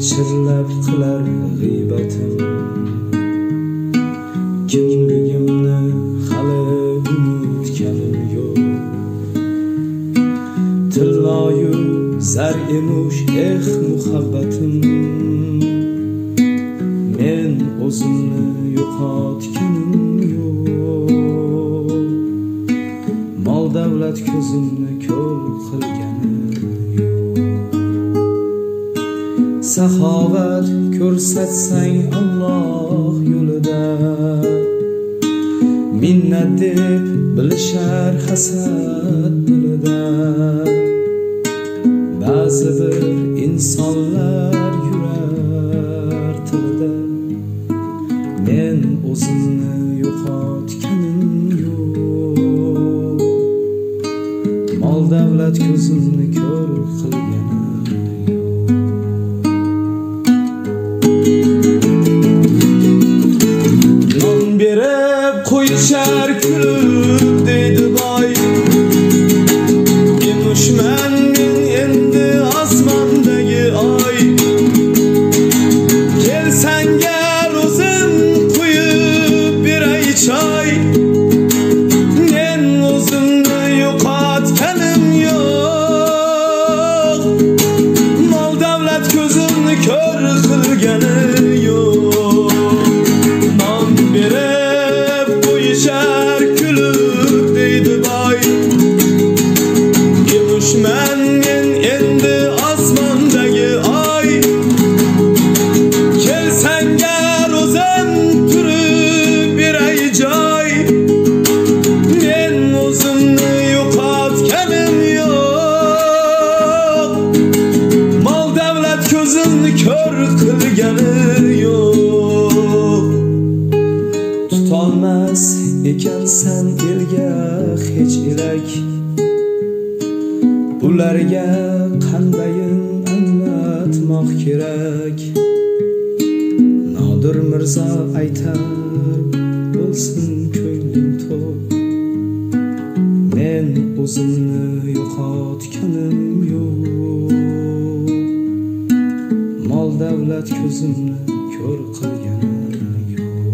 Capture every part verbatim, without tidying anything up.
pichirlab qilar g'iybatim. Kimligimni hali unutganim yo'q. Tilloyu zar emish eh muhabbatim. Men o'zimni yo'qotganim yo'q. Mol davlat ko'zimni ko'r qilganim yo'q. Saxovat ko'rsatsang Alloh yo'lida, minnat deb bilishar hasad dilida. Ba'zi bir insonlar yurar tilida. Men o'zimni yo'qotganim yo'q. Mol davlat ko'zimni ko'r qilganim yo'q. Non berib qo'yishar kulib deydi boy. Emishman men endi osmondagi oy. Kelsangar o'zim qo'yib beray choy. Men o'zimni yo'qotganim yo'q. Mol davlat ko'zimni ko'r qilgani yo'q. Non berib qo'yishar kulib deydi boy. Emishman men endi osmondagi oy. Kelsangar o'zim turib beray joy. Men o'zimni yo'qotganim yo'q. Mol davlat ko'zimni ko'r qilgani yo'q. Tutolmas ekansan elga hech elak. Ularga qandayin anglatmoq kerak. Nodir Mirzo aytar, bo'lsin ko'ngling to'q. Men o'zimni yo'qotganim yo'q. Mol davlat ko'zimni ko'r qilganim yo'q.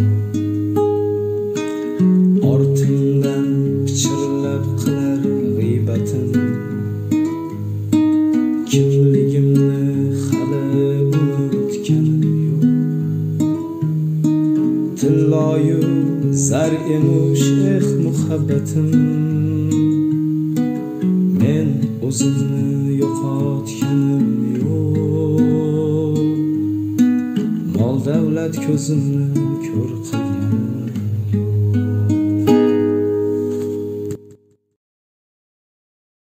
Ortimdan pichirlab qilar g'iybatim. Kimligimni hali unutganim yo'q. Tilloyu zar emish eh muhabbatim. Men o'zimni yo'qotganim yo'q. Mol davlat ko'zimni ko'r qilganim